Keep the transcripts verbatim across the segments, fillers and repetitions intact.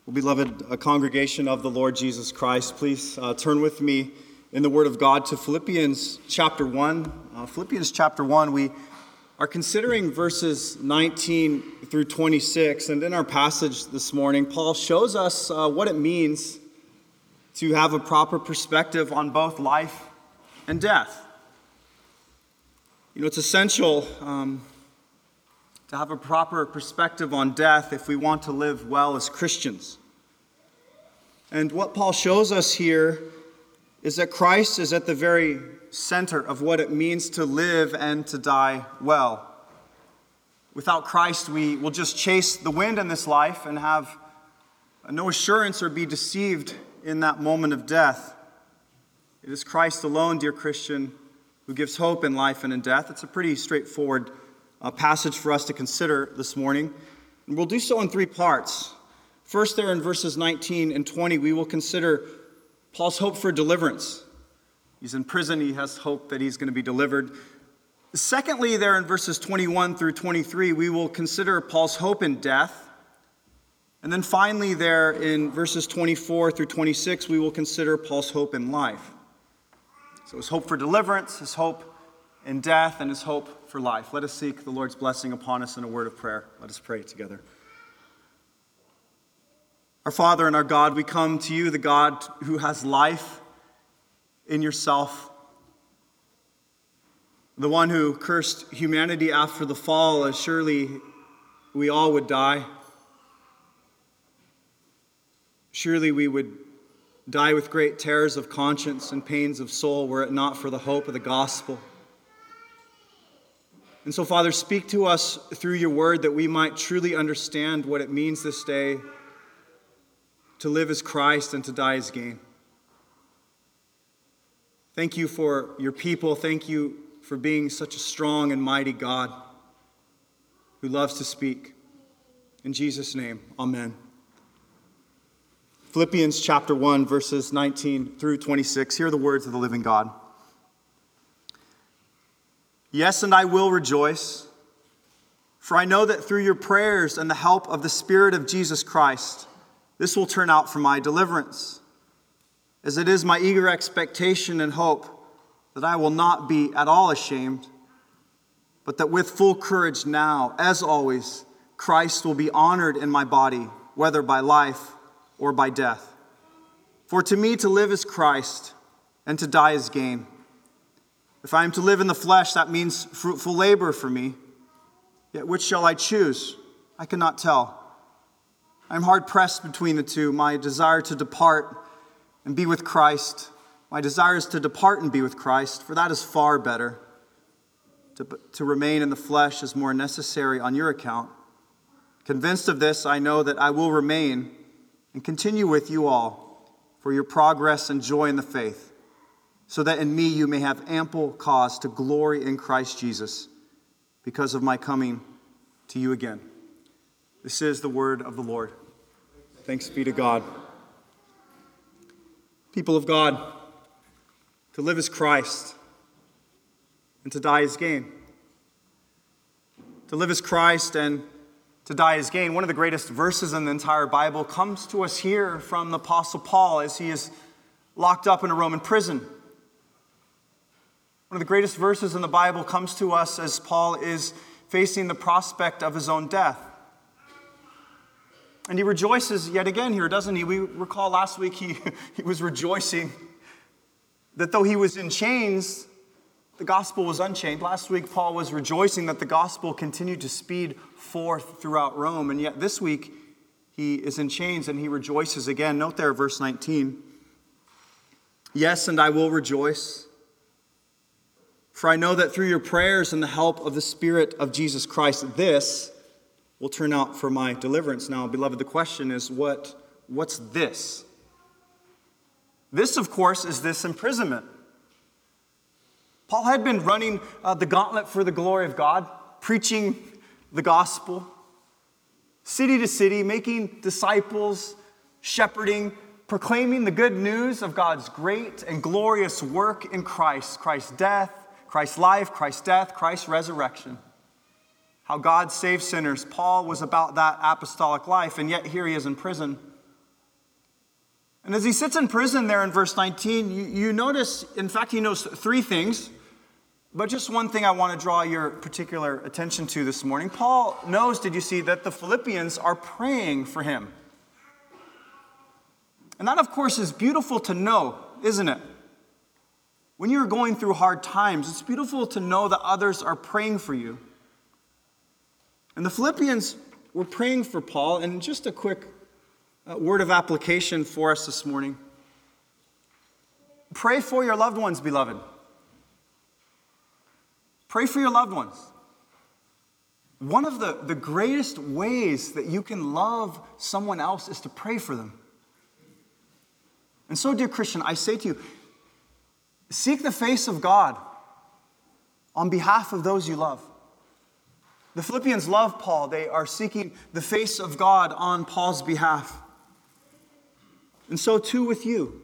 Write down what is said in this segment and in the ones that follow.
Well, beloved a congregation of the Lord Jesus Christ, please uh, turn with me in the Word of God to Philippians chapter one. Uh, Philippians chapter one, we are considering verses nineteen through twenty-six. And in our passage this morning, Paul shows us uh, what it means to have a proper perspective on both life and death. You know, it's essential um, to have a proper perspective on death if we want to live well as Christians. And what Paul shows us here is that Christ is at the very center of what it means to live and to die well. Without Christ, we will just chase the wind in this life and have no assurance or be deceived in that moment of death. It is Christ alone, dear Christian, who gives hope in life and in death. It's a pretty straightforward uh, passage for us to consider this morning. And we'll do so in three parts. First, there in verses nineteen and twenty, we will consider Paul's hope for deliverance. He's in prison. He has hope that he's going to be delivered. Secondly, there in verses twenty-one through twenty-three, we will consider Paul's hope in death. And then finally, there in verses twenty-four through twenty-six, we will consider Paul's hope in life. So his hope for deliverance, his hope in death, and his hope for life. Let us seek the Lord's blessing upon us in a word of prayer. Let us pray together. Our Father and our God, we come to you, the God who has life in yourself, the one who cursed humanity after the fall, as surely we all would die. Surely we would die with great terrors of conscience and pains of soul were it not for the hope of the gospel. And so, Father, speak to us through your word that we might truly understand what it means this day to live as Christ and to die as gain. Thank you for your people. Thank you for being such a strong and mighty God who loves to speak. In Jesus' name, amen. Philippians chapter one, verses nineteen through twenty-six. Hear the words of the living God. Yes, and I will rejoice, for I know that through your prayers and the help of the Spirit of Jesus Christ, this will turn out for my deliverance, as it is my eager expectation and hope that I will not be at all ashamed, but that with full courage now, as always, Christ will be honored in my body, whether by life or by death. For to me to live is Christ, and to die is gain. If I am to live in the flesh, that means fruitful labor for me. Yet which shall I choose? I cannot tell. I am hard pressed between the two. My desire to depart and be with Christ. My desire is to depart and be with Christ, for that is far better. To, to remain in the flesh is more necessary on your account. Convinced of this, I know that I will remain and continue with you all for your progress and joy in the faith, so that in me you may have ample cause to glory in Christ Jesus because of my coming to you again. This is the word of the Lord. Thanks be to God. People of God, to live as Christ and to die as gain. To live as Christ and to die as gain. One of the greatest verses in the entire Bible comes to us here from the Apostle Paul as he is locked up in a Roman prison. One of the greatest verses in the Bible comes to us as Paul is facing the prospect of his own death. And he rejoices yet again here, doesn't he? We recall last week he, he was rejoicing that though he was in chains, the gospel was unchained. Last week, Paul was rejoicing that the gospel continued to speed forth throughout Rome. And yet this week, he is in chains and he rejoices again. Note there, verse nineteen. Yes, and I will rejoice, for I know that through your prayers and the help of the Spirit of Jesus Christ, this will turn out for my deliverance. Now, beloved, the question is, what, what's this? This, of course, is this imprisonment. Paul had been running uh, the gauntlet for the glory of God, preaching the gospel, city to city, making disciples, shepherding, proclaiming the good news of God's great and glorious work in Christ, Christ's death, Christ's life, Christ's death, Christ's resurrection. How God saves sinners. Paul was about that apostolic life, and yet here he is in prison. And as he sits in prison there in verse nineteen, you, you notice, in fact, he knows three things. But just one thing I want to draw your particular attention to this morning. Paul knows, did you see, that the Philippians are praying for him. And that, of course, is beautiful to know, isn't it? When you're going through hard times, it's beautiful to know that others are praying for you. And the Philippians were praying for Paul. And just a quick uh, word of application for us this morning. Pray for your loved ones, beloved. Pray for your loved ones. One of the, the greatest ways that you can love someone else is to pray for them. And so, dear Christian, I say to you, seek the face of God on behalf of those you love. The Philippians love Paul. They are seeking the face of God on Paul's behalf. And so too with you.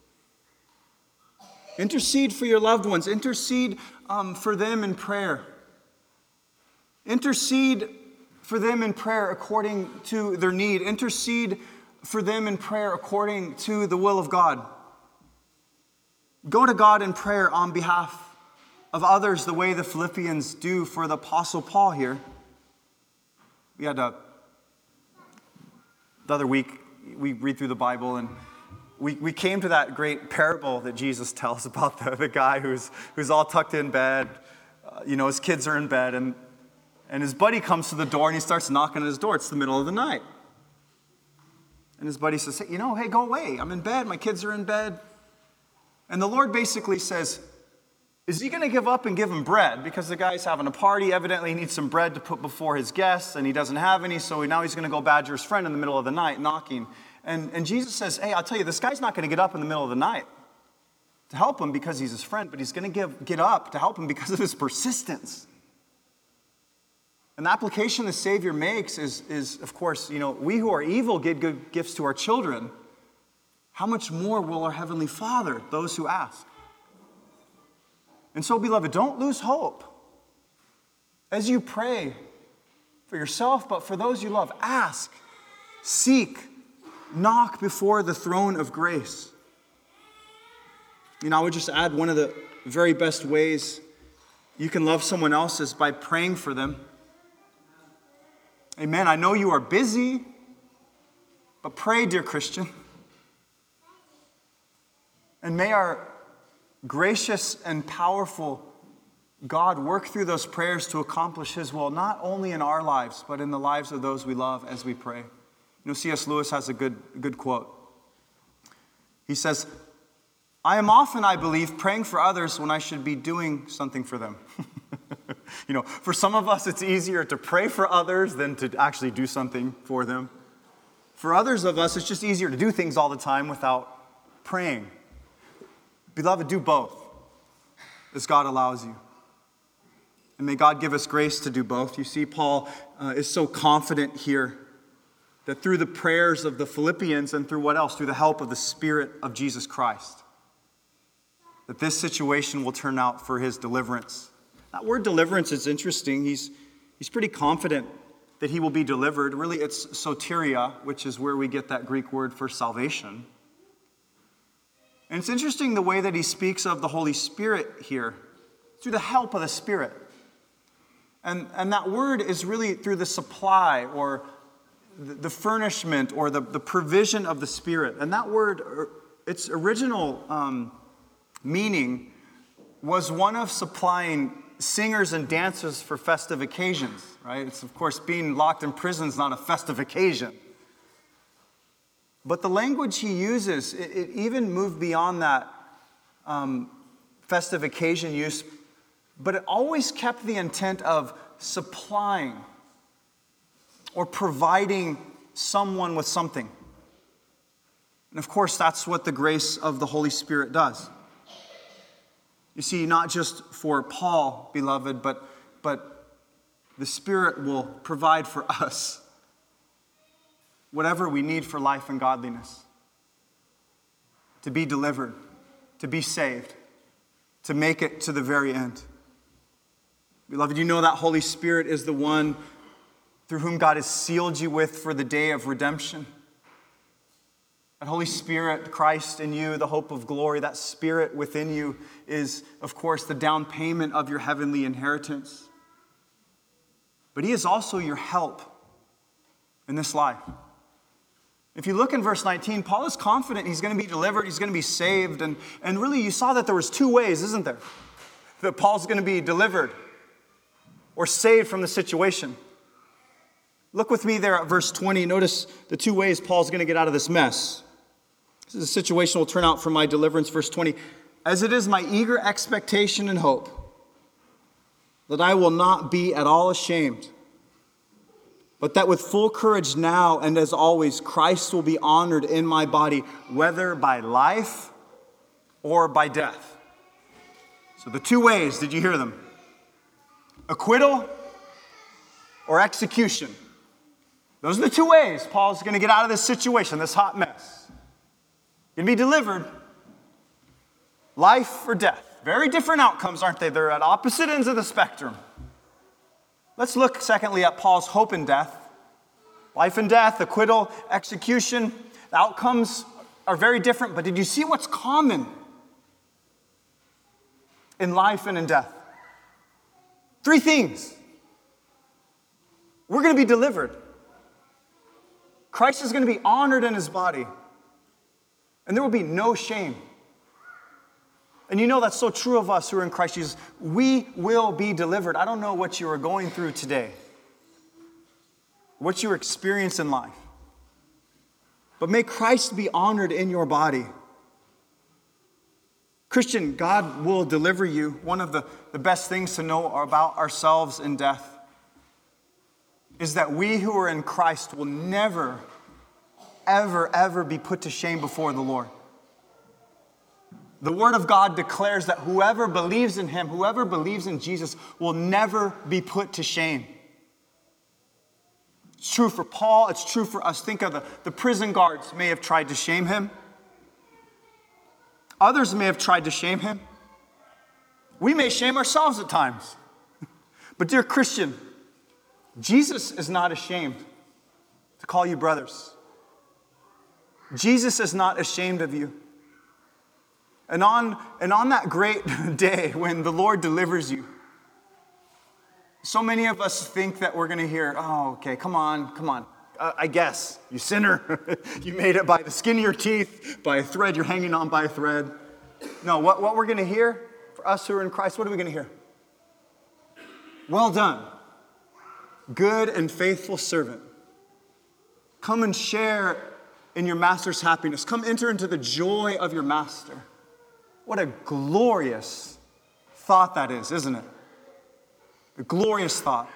Intercede for your loved ones. Intercede um, for them in prayer. Intercede for them in prayer according to their need. Intercede for them in prayer according to the will of God. Go to God in prayer on behalf of others the way the Philippians do for the Apostle Paul here. We had a, the other week, we read through the Bible, and we, we came to that great parable that Jesus tells about the, the guy who's who's all tucked in bed. Uh, you know, his kids are in bed, and, and his buddy comes to the door, and he starts knocking at his door. It's the middle of the night. And his buddy says, hey, you know, hey, go away. I'm in bed. My kids are in bed. And the Lord basically says, is he going to give up and give him bread? Because the guy's having a party. Evidently, he needs some bread to put before his guests, and he doesn't have any, so now he's going to go badger his friend in the middle of the night, knocking. And, and Jesus says, hey, I'll tell you, this guy's not going to get up in the middle of the night to help him because he's his friend, but he's going to give, get up to help him because of his persistence. And the application the Savior makes is, is, of course, you know, we who are evil give good gifts to our children. How much more will our Heavenly Father, those who ask? And so, beloved, don't lose hope. As you pray for yourself, but for those you love, ask, seek, knock before the throne of grace. You know, I would just add one of the very best ways you can love someone else is by praying for them. Amen. I know you are busy, but pray, dear Christian. And may our gracious and powerful God work through those prayers to accomplish His will, not only in our lives, but in the lives of those we love as we pray. You know, C S Lewis has a good, good quote. He says, I am often, I believe, praying for others when I should be doing something for them. You know, for some of us, it's easier to pray for others than to actually do something for them. For others of us, it's just easier to do things all the time without praying. Beloved, do both as God allows you. And may God give us grace to do both. You see, Paul uh, is so confident here that through the prayers of the Philippians and through what else? Through the help of the Spirit of Jesus Christ, that this situation will turn out for his deliverance. That word deliverance is interesting. He's, he's pretty confident that he will be delivered. Really, it's soteria, which is where we get that Greek word for salvation. And it's interesting the way that he speaks of the Holy Spirit here, through the help of the Spirit. And, and that word is really through the supply or the, the furnishment or the, the provision of the Spirit. And that word, its original um, meaning was one of supplying singers and dancers for festive occasions, right? It's, of course, being locked in prison is not a festive occasion. But the language he uses, it, it even moved beyond that um, festive occasion use, but it always kept the intent of supplying or providing someone with something. And of course, that's what the grace of the Holy Spirit does. You see, not just for Paul, beloved, but, but the Spirit will provide for us whatever we need for life and godliness. To be delivered, to be saved, to make it to the very end. Beloved, you know that Holy Spirit is the one through whom God has sealed you with for the day of redemption. That Holy Spirit, Christ in you, the hope of glory, that Spirit within you is, of course, the down payment of your heavenly inheritance. But He is also your help in this life. If you look in verse nineteen, Paul is confident he's going to be delivered, he's going to be saved. And, and really, you saw that there was two ways, isn't there? That Paul's going to be delivered or saved from the situation. Look with me there at verse twenty. Notice the two ways Paul's going to get out of this mess. This is a situation will turn out for my deliverance. Verse twenty, as it is my eager expectation and hope that I will not be at all ashamed, but that with full courage now and as always, Christ will be honored in my body, whether by life or by death. So the two ways, did you hear them? Acquittal or execution. Those are the two ways Paul's going to get out of this situation, this hot mess. You're going to be delivered. Life or death. Very different outcomes, aren't they? They're at opposite ends of the spectrum. Let's look, secondly, at Paul's hope in death. Life and death, acquittal, execution. The outcomes are very different, but did you see what's common in life and in death? Three things. We're going to be delivered. Christ is going to be honored in His body. And there will be no shame. And you know that's so true of us who are in Christ Jesus. We will be delivered. I don't know what you are going through today, what you experience in life. But may Christ be honored in your body. Christian, God will deliver you. One of the, the best things to know about ourselves in death is that we who are in Christ will never, ever, ever be put to shame before the Lord. The Word of God declares that whoever believes in Him, whoever believes in Jesus, will never be put to shame. It's true for Paul. It's true for us. Think of the, the prison guards may have tried to shame him. Others may have tried to shame him. We may shame ourselves at times. But dear Christian, Jesus is not ashamed to call you brothers. Jesus is not ashamed of you. And on, and on that great day when the Lord delivers you, so many of us think that we're going to hear, oh, okay, come on, come on. Uh, I guess, you sinner. You made it by the skin of your teeth, by a thread. You're hanging on by a thread. No, what, what we're going to hear, for us who are in Christ, what are we going to hear? Well done, good and faithful servant. Come and share in your master's happiness. Come enter into the joy of your master. What a glorious thought that is, isn't it? A glorious thought.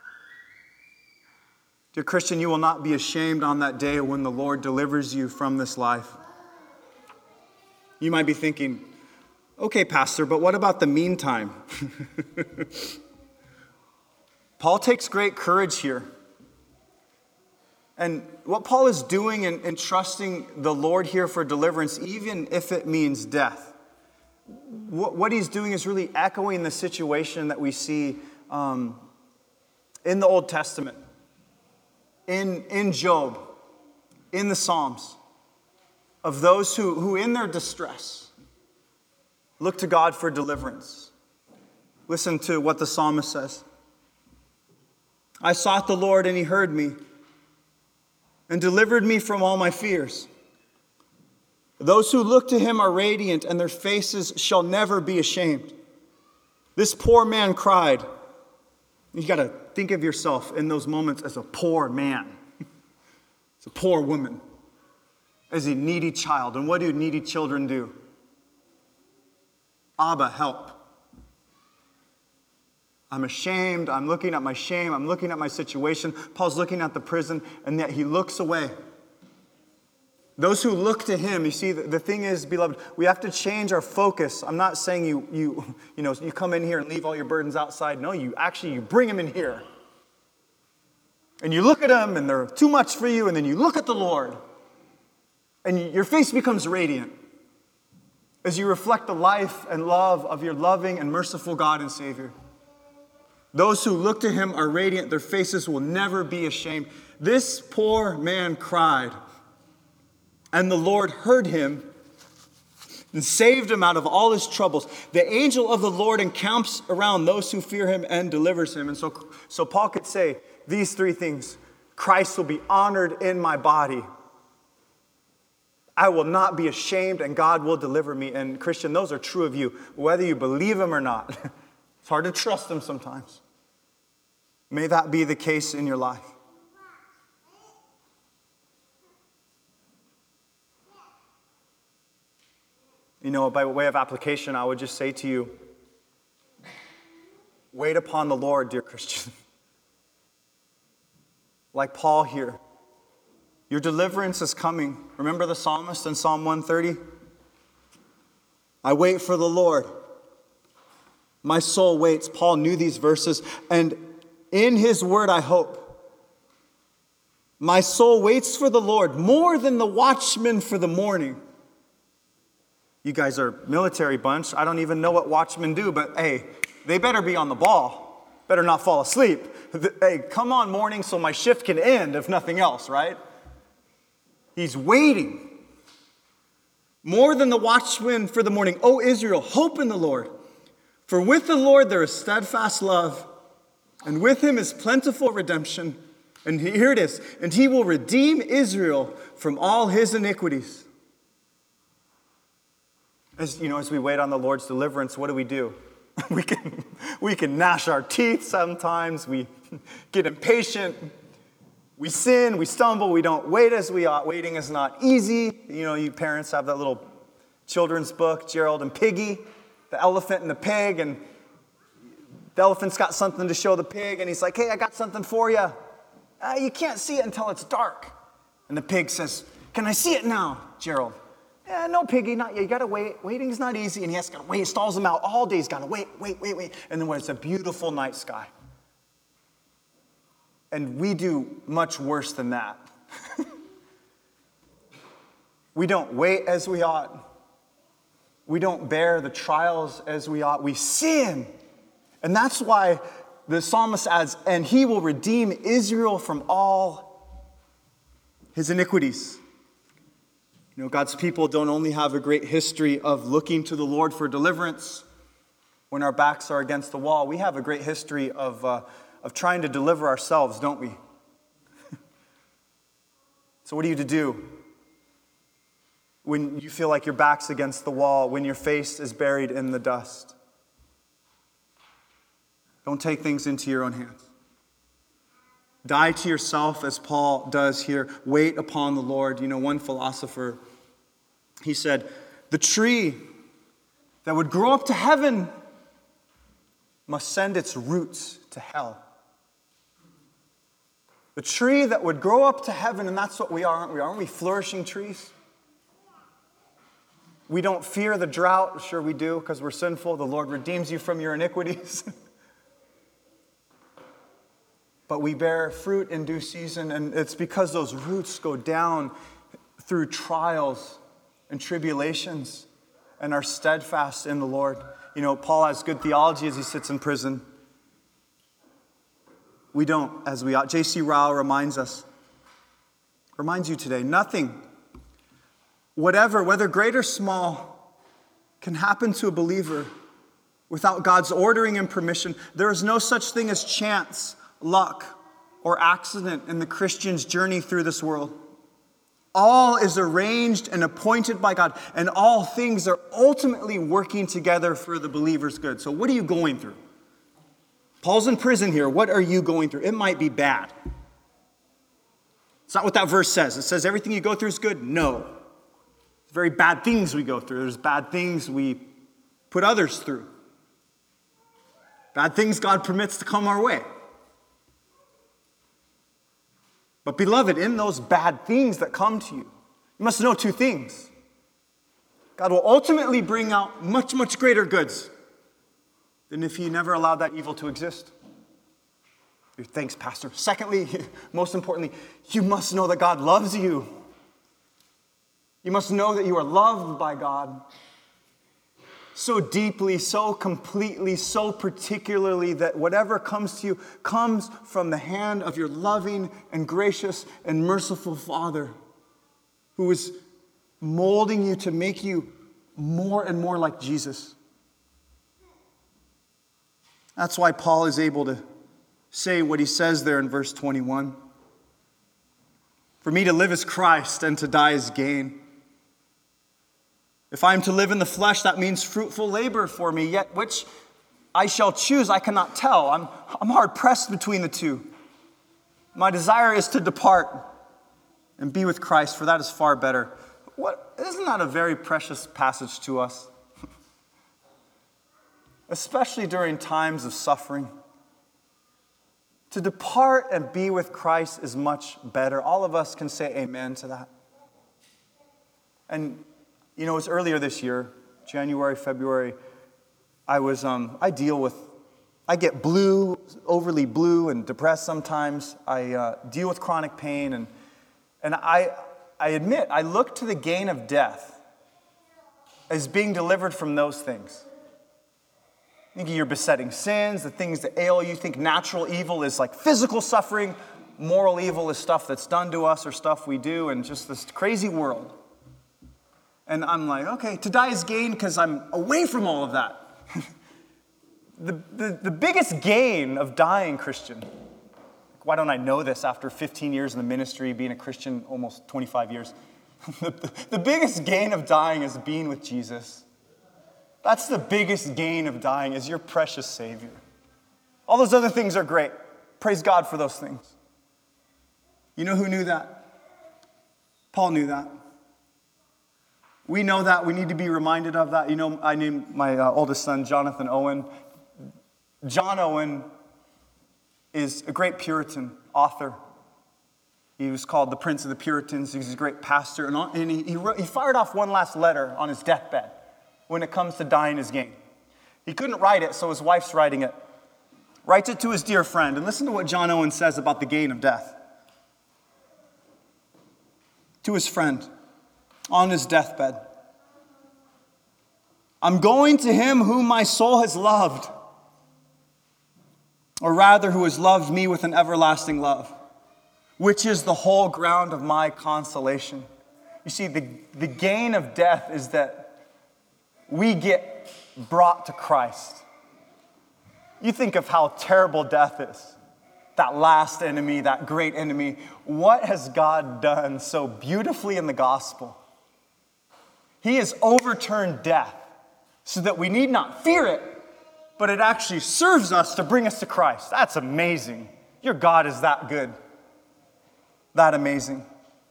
Dear Christian, you will not be ashamed on that day when the Lord delivers you from this life. You might be thinking, okay, Pastor, but what about the meantime? Paul takes great courage here. And what Paul is doing in, in trusting the Lord here for deliverance, even if it means death, what, what he's doing is really echoing the situation that we see um, in the Old Testament, in, in Job, in the Psalms, of those who, who in their distress look to God for deliverance. Listen to what the psalmist says. I sought the Lord and He heard me and delivered me from all my fears. Those who look to Him are radiant, and their faces shall never be ashamed. This poor man cried. You got to think of yourself in those moments as a poor man. As a poor woman. As a needy child. And what do needy children do? Abba, help. I'm ashamed. I'm looking at my shame. I'm looking at my situation. Paul's looking at the prison, and yet he looks away. Those who look to Him, you see, the, the thing is, beloved, we have to change our focus. I'm not saying you, you, you know, you come in here and leave all your burdens outside. No, you actually, you bring them in here. And you look at them, and they're too much for you, and then you look at the Lord, and you, your face becomes radiant as you reflect the life and love of your loving and merciful God and Savior. Those who look to Him are radiant. Their faces will never be ashamed. This poor man cried. And the Lord heard him and saved him out of all his troubles. The angel of the Lord encamps around those who fear him and delivers him. And so, so Paul could say these three things. Christ will be honored in my body. I will not be ashamed, and God will deliver me. And Christian, those are true of you, whether you believe him or not. It's hard to trust him sometimes. May that be the case in your life. You know, by way of application, I would just say to you, wait upon the Lord, dear Christian. Like Paul here, your deliverance is coming. Remember the psalmist in Psalm one thirty? I wait for the Lord. My soul waits. Paul knew these verses, and in his word I hope. My soul waits for the Lord more than the watchman for the morning. You guys are a military bunch. I don't even know what watchmen do, but hey, they better be on the ball. Better not fall asleep. Hey, come on morning so my shift can end, if nothing else, right? He's waiting. More than the watchman for the morning. O Israel, hope in the Lord. For with the Lord there is steadfast love, and with him is plentiful redemption. And here it is. And he will redeem Israel from all his iniquities. As you know, as we wait on the Lord's deliverance, what do we do? we can we can gnash our teeth sometimes. We get impatient. We sin. We stumble. We don't wait as we ought. Waiting is not easy. You know, you parents have that little children's book, Gerald and Piggy, the elephant and the pig, and the elephant's got something to show the pig, and he's like, "Hey, I got something for you." Uh, you can't see it until it's dark. And the pig says, "Can I see it now, Gerald?" Yeah, no, Piggy, not yet. You got to wait. Waiting's not easy. And he has to wait. He stalls him out all day. He's got to wait, wait, wait, wait. And then when it's a beautiful night sky. And we do much worse than that. We don't wait as we ought. We don't bear the trials as we ought. We sin. And that's why the psalmist adds, and he will redeem Israel from all his iniquities. You know, God's people don't only have a great history of looking to the Lord for deliverance when our backs are against the wall. We have a great history of, uh, of trying to deliver ourselves, don't we? So what are you to do when you feel like your back's against the wall, when your face is buried in the dust? Don't take things into your own hands. Die to yourself, as Paul does here. Wait upon the Lord. You know, one philosopher, he said, the tree that would grow up to heaven must send its roots to hell. The tree that would grow up to heaven, and that's what we are, aren't we? Aren't we flourishing trees? We don't fear the drought. Sure we do, because we're sinful. The Lord redeems you from your iniquities. But we bear fruit in due season, and it's because those roots go down through trials and tribulations and are steadfast in the Lord. You know, Paul has good theology as he sits in prison. We don't, as we ought. J C Ryle reminds us, reminds you today, nothing, whatever, whether great or small, can happen to a believer without God's ordering and permission. There is no such thing as chance, luck, or accident in the Christian's journey through this world. All is arranged and appointed by God, and all things are ultimately working together for the believer's good. So what are you going through? Paul's in prison here. What are you going through? It might be bad. It's not what that verse says. It says everything you go through is good. No. It's very bad things we go through. There's bad things we put others through. Bad things God permits to come our way. But beloved, in those bad things that come to you, you must know two things. God will ultimately bring out much, much greater goods than if he never allowed that evil to exist. Thanks, Pastor. Secondly, most importantly, you must know that God loves you. You must know that you are loved by God so deeply, so completely, so particularly that whatever comes to you comes from the hand of your loving and gracious and merciful Father, who is molding you to make you more and more like Jesus. That's why Paul is able to say what he says there in verse twenty-one. For me to live is Christ, and to die is gain. If I am to live in the flesh, that means fruitful labor for me, yet which I shall choose, I cannot tell. I'm, I'm hard pressed between the two. My desire is to depart and be with Christ, for that is far better. What, isn't that a very precious passage to us? Especially during times of suffering. To depart and be with Christ is much better. All of us can say amen to that. And, you know, it was earlier this year, January, February, I was, um, I deal with, I get blue, overly blue and depressed sometimes. I uh, deal with chronic pain, and and I, I admit, I look to the gain of death as being delivered from those things. Think of your besetting sins, the things that ail you. Think natural evil is like physical suffering. Moral evil is stuff that's done to us or stuff we do, and just this crazy world. And I'm like, okay, to die is gain because I'm away from all of that. the, the, the biggest gain of dying, Christian, why don't I know this after fifteen years in the ministry, being a Christian almost twenty-five years? the, the biggest gain of dying is being with Jesus. That's the biggest gain of dying, is your precious Savior. All those other things are great. Praise God for those things. You know who knew that? Paul knew that. We know that. We need to be reminded of that. You know, I named my uh, oldest son Jonathan Owen. John Owen is a great Puritan author. He was called the Prince of the Puritans. He was a great pastor. And, and he, he, wrote, he fired off one last letter on his deathbed when it comes to dying is gain. He couldn't write it, so his wife's writing it. Writes it to his dear friend. And listen to what John Owen says about the gain of death. To his friend on his deathbed. I'm going to him whom my soul has loved, or rather who has loved me with an everlasting love, which is the whole ground of my consolation. You see, the, the gain of death is that we get brought to Christ. You think of how terrible death is. That last enemy, that great enemy. What has God done so beautifully in the gospel? He has overturned death so that we need not fear it, but it actually serves us to bring us to Christ. That's amazing. Your God is that good. That amazing.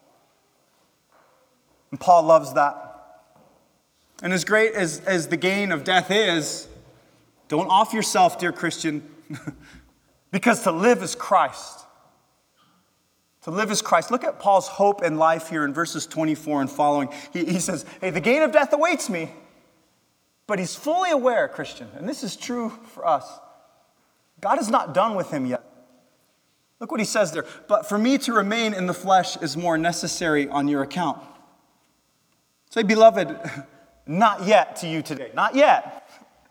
And Paul loves that. And as great as, as the gain of death is, don't off yourself, dear Christian, because to live is Christ. To live is Christ. Look at Paul's hope in life here in verses twenty-four and following. He, he says, hey, the gain of death awaits me. But he's fully aware, Christian, and this is true for us, God is not done with him yet. Look what he says there. But for me to remain in the flesh is more necessary on your account. Say, beloved, not yet to you today. Not yet.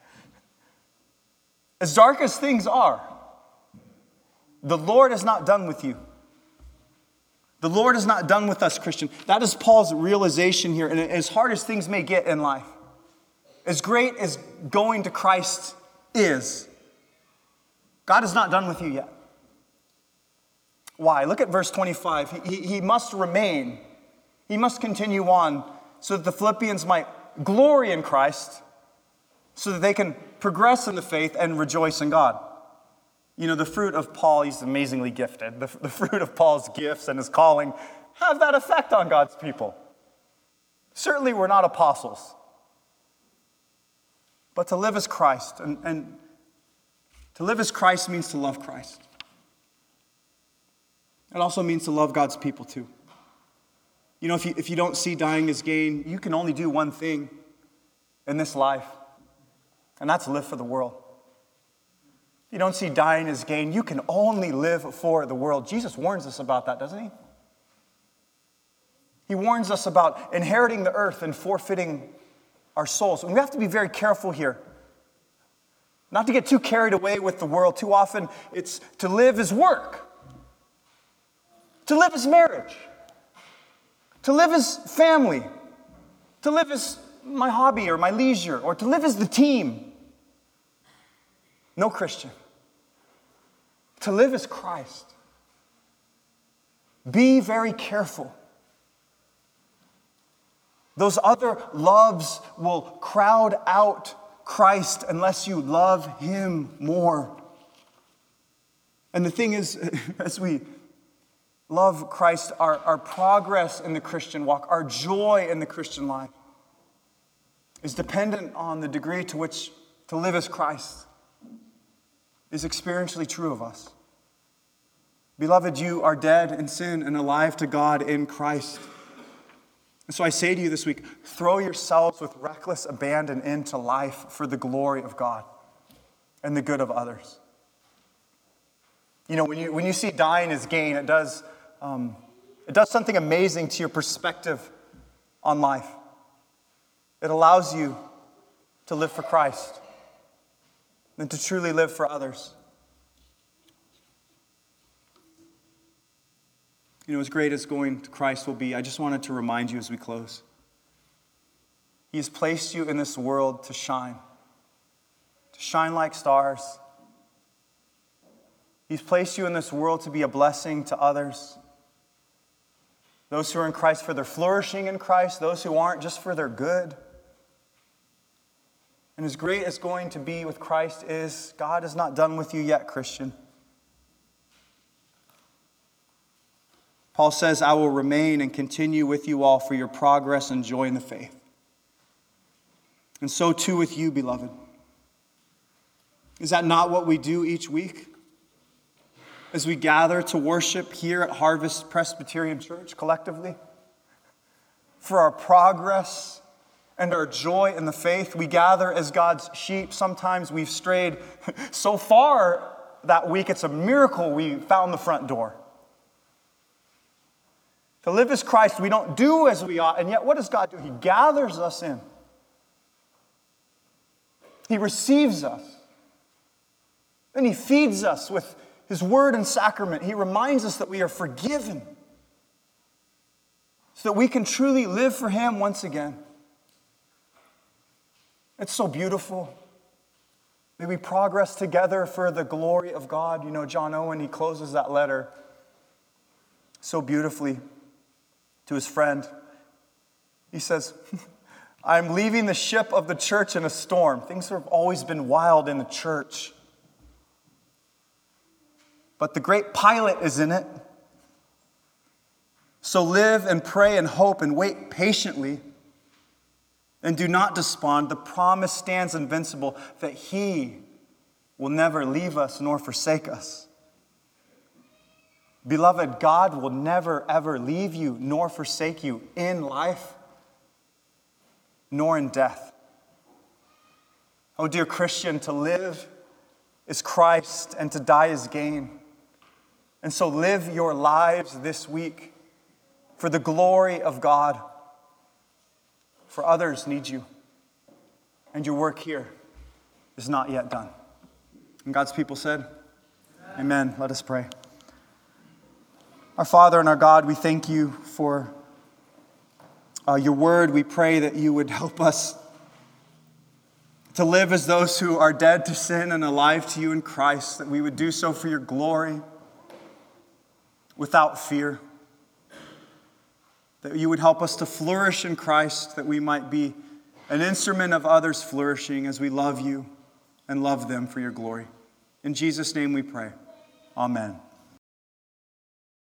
As dark as things are, the Lord is not done with you. The Lord is not done with us, Christian. That is Paul's realization here. And as hard as things may get in life, as great as going to Christ is, God is not done with you yet. Why? Look at verse twenty-five. He, he, he must remain. He must continue on so that the Philippians might glory in Christ, so that they can progress in the faith and rejoice in God. You know, the fruit of Paul, he's amazingly gifted. The, the fruit of Paul's gifts and his calling have that effect on God's people. Certainly we're not apostles. But to live as Christ, and, and to live as Christ means to love Christ. It also means to love God's people too. You know, if you, if you don't see dying as gain, you can only do one thing in this life, and that's live for the world. If you don't see dying as gain, you can only live for the world. Jesus warns us about that, doesn't he? He warns us about inheriting the earth and forfeiting our souls. And we have to be very careful here. Not to get too carried away with the world. Too often, it's to live as work. To live as marriage. To live as family. To live is my hobby or my leisure, or to live is the team. No, Christian. To live is Christ. Be very careful. Those other loves will crowd out Christ unless you love Him more. And the thing is, as we love Christ, our, our progress in the Christian walk, our joy in the Christian life is dependent on the degree to which to live as Christ is experientially true of us. Beloved, you are dead in sin and alive to God in Christ. And so I say to you this week, throw yourselves with reckless abandon into life for the glory of God and the good of others. You know, when you when you see dying as gain, it does um, it does something amazing to your perspective on life. It allows you to live for Christ and to truly live for others. You know, as great as going to Christ will be, I just wanted to remind you as we close. He has placed you in this world to shine, to shine like stars. He's placed you in this world to be a blessing to others. Those who are in Christ for their flourishing in Christ, those who aren't just for their good. And as great as going to be with Christ is, God is not done with you yet, Christian. Paul says, I will remain and continue with you all for your progress and joy in the faith. And so too with you, beloved. Is that not what we do each week? As we gather to worship here at Harvest Presbyterian Church collectively? For our progress and our joy in the faith, we gather as God's sheep. Sometimes we've strayed so far that week, it's a miracle we found the front door. To live as Christ, we don't do as we ought. And yet, what does God do? He gathers us in. He receives us. Then He feeds us with His word and sacrament. He reminds us that we are forgiven, so that we can truly live for Him once again. It's so beautiful. May we progress together for the glory of God. You know, John Owen, he closes that letter so beautifully to his friend. He says, I'm leaving the ship of the church in a storm. Things have always been wild in the church. But the great pilot is in it. So live and pray and hope and wait patiently. And do not despond. The promise stands invincible that He will never leave us nor forsake us. Beloved, God will never, ever leave you nor forsake you in life nor in death. Oh, dear Christian, to live is Christ and to die is gain. And so live your lives this week for the glory of God. For others need you. And your work here is not yet done. And God's people said, Amen. Amen. Let us pray. Our Father and our God, we thank you for uh, your word. We pray that you would help us to live as those who are dead to sin and alive to you in Christ, that we would do so for your glory without fear. That you would help us to flourish in Christ, that we might be an instrument of others flourishing as we love you and love them for your glory. In Jesus' name we pray. Amen.